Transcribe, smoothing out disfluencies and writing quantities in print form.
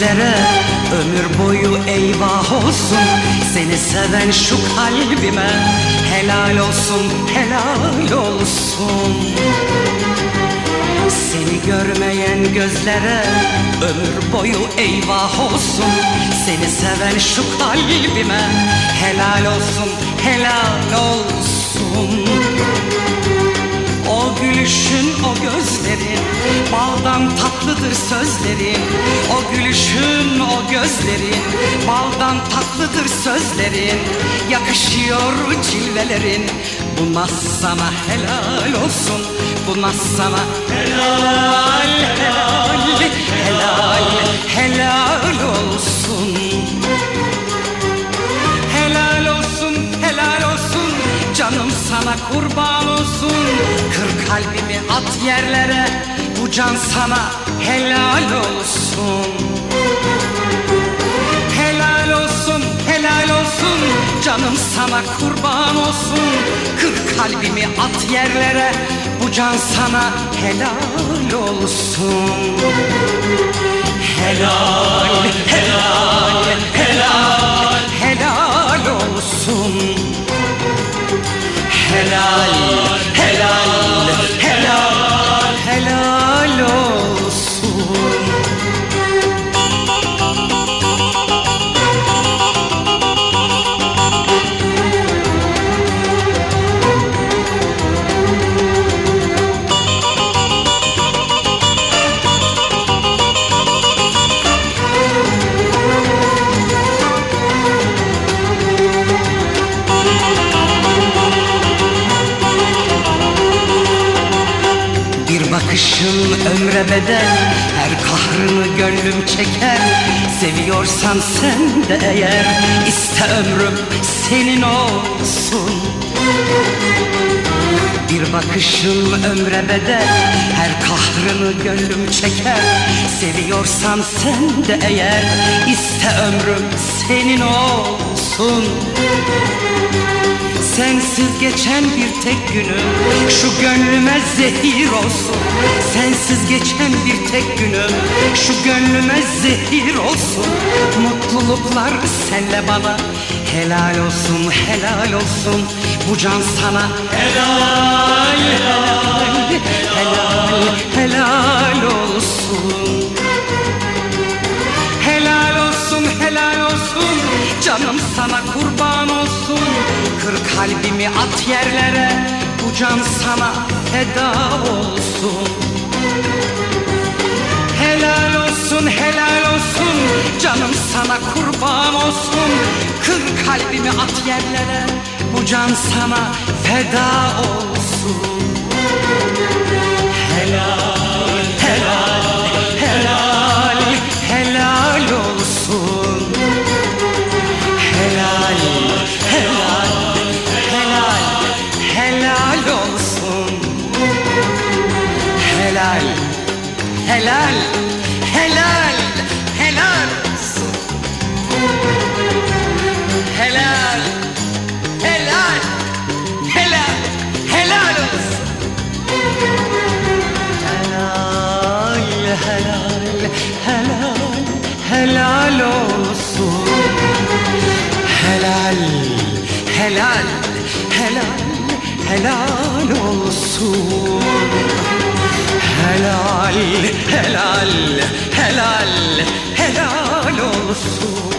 gözlere ömür boyu eyvah olsun. Seni seven şu kalbime helal olsun, helal olsun. Seni görmeyen gözlere ömür boyu eyvah olsun. Seni seven şu kalbime helal olsun, helal olsun. O gülüşün, o gözlerin, baldan tatlıdır sözlerin. O gülüşün, o gözlerin, baldan tatlıdır sözlerin. Yakışıyor cilvelerin, bu naz sana helal olsun. Bu naz sana helal, helal, helal, helal olsun. Helal olsun, helal olsun, canım sana kurban olsun. Kır kalbimi at yerlere, bu can sana helal olsun. Helal olsun, helal olsun, canım sana kurban olsun. Kır kalbimi at yerlere, bu can sana helal olsun. Helal, helal, helal, helal olsun. Helal, helal, helal, helal olsun. Bakışın ömre bedel, her kahrını gönlüm çeker. Seviyorsan sen de eğer, iste ömrüm senin olsun. Bir bakışın ömre bedel, her kahrını gönlüm çeker. Seviyorsan sen de eğer, iste ömrüm senin olsun. Sensiz geçen bir tek günüm şu gönlüme zehir olsun. Sensiz geçen bir tek günüm şu gönlüme zehir olsun. Mutluluklar senle bana helal olsun, helal olsun. Bu can sana helal, helal, helal, helal olsun. Helal olsun, helal olsun, canım sana kurban olsun. Kır kalbimi at yerlere, bu can sana feda olsun. Helal olsun, helal olsun, canım sana kurban olsun. Kır kalbimi at yerlere, bu can sana feda olsun. Helal, helal, helal, helal olsun. Helal, helal, helal, helal olsun. Helal, helal, helal, helal olsun. Helal, helal, helal, helal olsun. Helal, helal, helal, helal olsun. Helal, helal, helal, helal olsun. Helal, helal, helal, helal olsun.